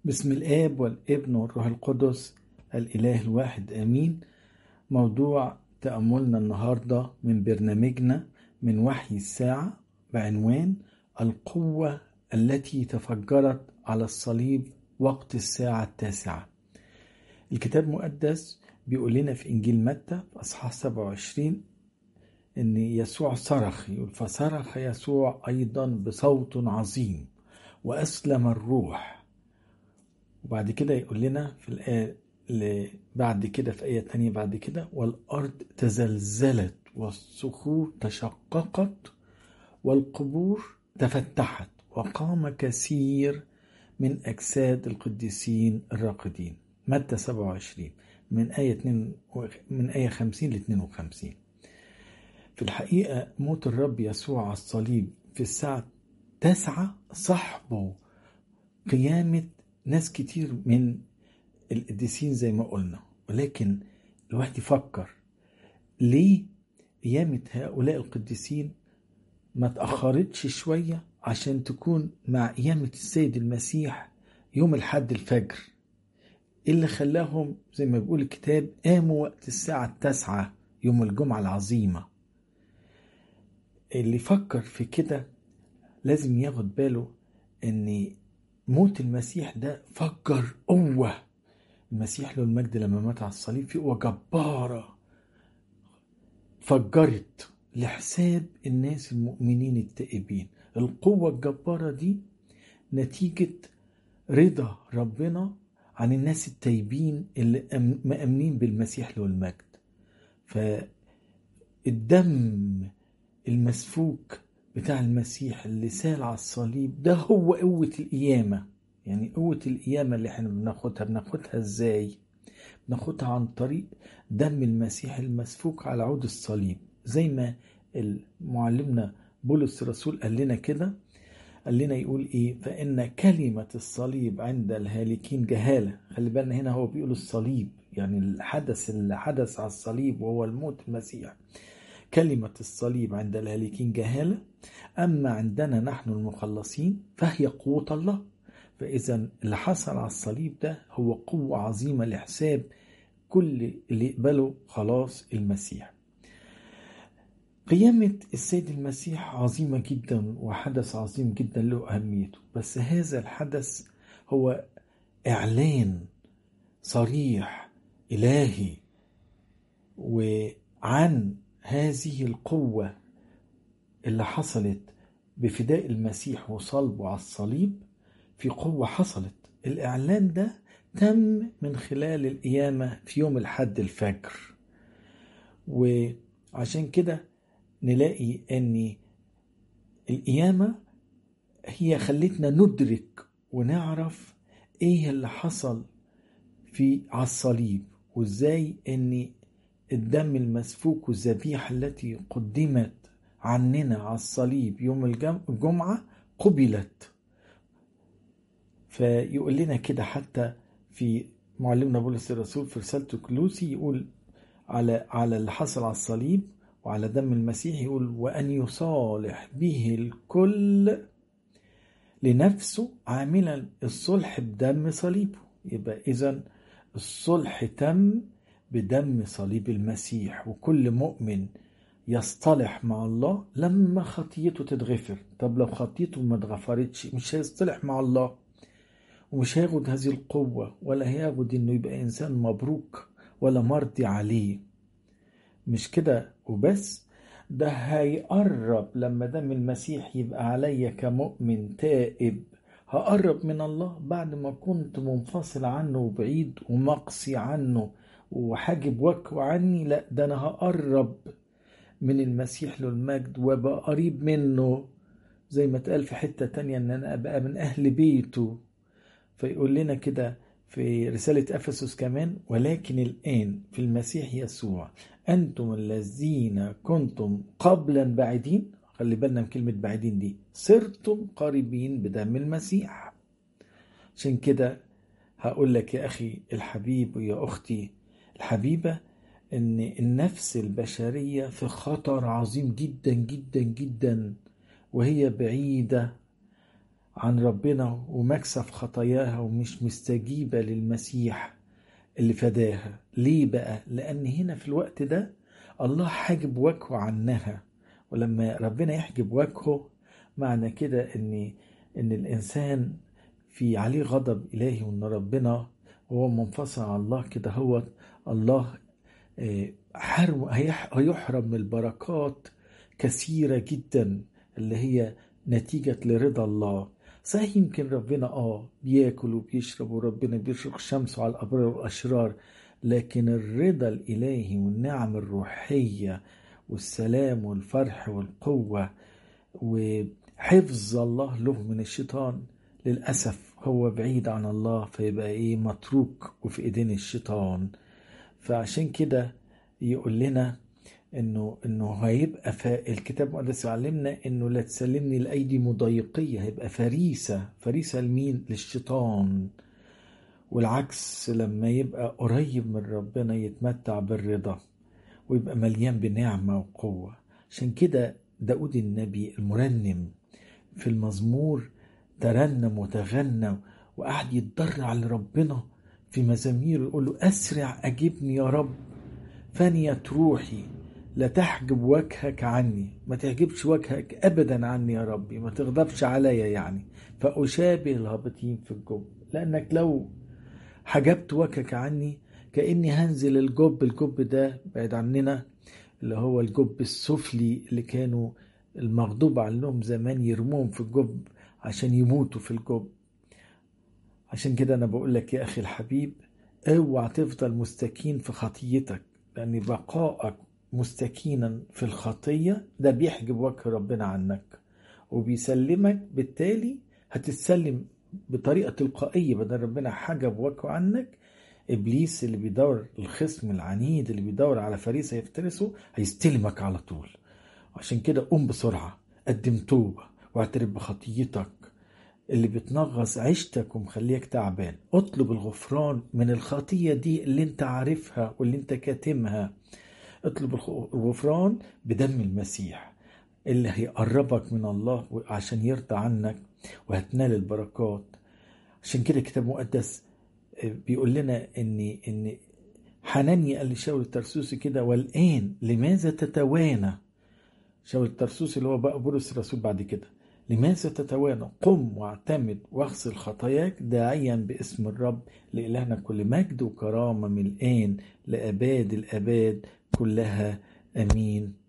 بسم الآب والابن والروح القدس الإله الواحد آمين. موضوع تأملنا النهاردة من برنامجنا من وحي الساعة بعنوان القوة التي تفجرت على الصليب وقت الساعة 9. الكتاب المقدس بيقول لنا في إنجيل متى في أصحاح 27 إن يسوع صرخ، فصرخ يسوع أيضا بصوت عظيم وأسلم الروح. وبعد كده يقول لنا في الآية بعد كده في آية تانية بعد كده: والأرض تزلزلت والصخور تشققت والقبور تفتحت وقام كثير من أجساد القديسين الراقدين. متى 27 من آية 50 ل 52. في الحقيقة موت الرب يسوع على الصليب في الساعة 9 صحبه قيامة ناس كتير من القديسين زي ما قلنا، ولكن الواحد يفكر ليه قيامة هؤلاء القديسين ما تأخرتش شوية عشان تكون مع قيامة السيد المسيح يوم الحد الفجر. اللي خلاهم زي ما بيقول الكتاب قاموا وقت الساعة 9 يوم الجمعة العظيمة. اللي فكر في كده لازم ياخد باله ان موت المسيح ده فجر قوة. المسيح له المجد لما مات على الصليب في قوة جبارة فجرت لحساب الناس المؤمنين التائبين. القوة الجبارة دي نتيجة رضا ربنا عن الناس التائبين اللي مأمنين بالمسيح له المجد. فالدم المسفوك بتاع المسيح اللي سال على الصليب ده هو قوة القيامة. يعني قوة القيامة اللي احنا بناخدها ازاي؟ بناخدها عن طريق دم المسيح المسفوك على عود الصليب، زي ما معلمنا بولس الرسول قال لنا كده. قال لنا يقول ايه: فإن كلمة الصليب عند الهالكين جهالة. خلي بالنا هنا هو بيقول الصليب، يعني الحدث اللي حدث على الصليب وهو الموت المسيح. كلمة الصليب عند الهالكين جهالة، أما عندنا نحن المخلصين فهي قوة الله. فإذا اللي حصل على الصليب ده هو قوة عظيمة لحساب كل اللي يقبلوا خلاص المسيح. قيامة السيد المسيح عظيمة جدا وحدث عظيم جدا له أهميته، بس هذا الحدث هو إعلان صريح إلهي وعن هذه القوة اللي حصلت بفداء المسيح وصلبه على الصليب. في قوة حصلت، الإعلان ده تم من خلال القيامة في يوم الحد الفجر. وعشان كده نلاقي أن القيامة هي خلتنا ندرك ونعرف إيه اللي حصل على الصليب، وإزاي أن الدم المسفوك والذبيحة التي قدمت عننا على الصليب يوم الجمعة قبلت. فيقول لنا كده حتى في معلمنا بولس الرسول في رسالته كلوسي، يقول على اللي حصل على الصليب وعلى دم المسيح، يقول: وأن يصالح به الكل لنفسه عاملا الصلح بدم صليبه. يبقى إذن الصلح تم بدم صليب المسيح، وكل مؤمن يصطلح مع الله لما خطيته تتغفر. طب لو خطيته ما اتغفرتش مش هيصطلح مع الله، ومش هياخد هذه القوة، ولا هياخد انه يبقى انسان مبروك ولا مرضي عليه. مش كده وبس، ده هيقرب لما دم المسيح يبقى عليا كمؤمن تائب، هقرب من الله بعد ما كنت منفصل عنه وبعيد ومقصي عنه وحاجب وجهه عني. لا، ده انا هقرب من المسيح له المجد وابقى قريب منه، زي ما اتقال في حتة تانية ان انا ابقى من اهل بيته. فيقول لنا كده في رسالة أفسس كمان: ولكن الآن في المسيح يسوع أنتم الذين كنتم قبلا بعيدين. خلي بالنا من كلمة بعيدين دي، صرتم قريبين بدم المسيح. عشان كده هقول لك يا أخي الحبيب ويا أختي الحبيبة إن النفس البشرية في خطر عظيم جدا جدا جدا، وهي بعيدة عن ربنا ومكسف خطاياها ومش مستجيبة للمسيح اللي فداها. ليه بقى؟ لأن هنا في الوقت ده الله حاجب وجهه عنها، ولما ربنا يحجب وجهه معنى كده إن الإنسان في عليه غضب إلهي، وإن ربنا هو منفصل عن الله كده. هو الله هيحرم من البركات كثيرة جدا اللي هي نتيجة لرضا الله. صحيح يمكن ربنا بياكل وبيشرب، وربنا بيشرق شمسه على الأبرار والأشرار، لكن الرضا الإلهي والنعم الروحية والسلام والفرح والقوة وحفظ الله له من الشيطان للأسف هو بعيد عن الله، فيبقى متروك وفي إيدين الشيطان. فعشان كده يقول لنا انه هيبقى الكتاب المقدس يعلمنا انه لا تسلمني لايدي مضايقيه، هيبقى فريسه لمين؟ للشيطان. والعكس لما يبقى قريب من ربنا يتمتع بالرضا ويبقى مليان بنعمه وقوه. عشان كده داود النبي المرنم في المزمور ترنم وتغنى وقعد يتضرع لربنا في مزامير، يقول له أسرع أجبني يا رب فانية روحي، لا تحجب وجهك عني. ما تحجبش وجهك أبدا عني يا ربي، ما تغضبش عليا يعني، فأشابه الهابطين في الجب. لأنك لو حجبت وجهك عني كأني هنزل الجب ده بعيد عننا، اللي هو الجب السفلي اللي كانوا المغضوب عنهم زمان يرموهم في الجب عشان يموتوا في الجب. عشان كده أنا بقول لك يا أخي الحبيب، اوعى تفضل مستكين في خطيتك، لأن بقائك مستكينا في الخطية ده بيحجب وجه ربنا عنك وبيسلمك. بالتالي هتتسلم بطريقة تلقائية، بدل ربنا حجب وجهه عنك. إبليس اللي بيدور، الخصم العنيد اللي بيدور على فريسة يفترسه، هيستلمك على طول. عشان كده قوم بسرعة، قدم توبة واعترف بخطيتك اللي بتنغص عيشتك ومخليك تعبان. اطلب الغفران من الخطية دي اللي انت عارفها واللي انت كاتمها. اطلب الغفران بدم المسيح اللي هيقربك من الله عشان يرضى عنك وهتنال البركات. عشان كده الكتاب المقدس بيقول لنا ان حنانيا قال لشاول الترسوسي كده، والآن لماذا تتوانى؟ شاول الترسوسي اللي هو بقى بولس الرسول بعد كده، لماذا تتوانى؟ قم واعتمد واغسل خطاياك داعيا باسم الرب، لإلهنا كل مجد وكرامة من الآن لأباد الآباد كلها. أمين.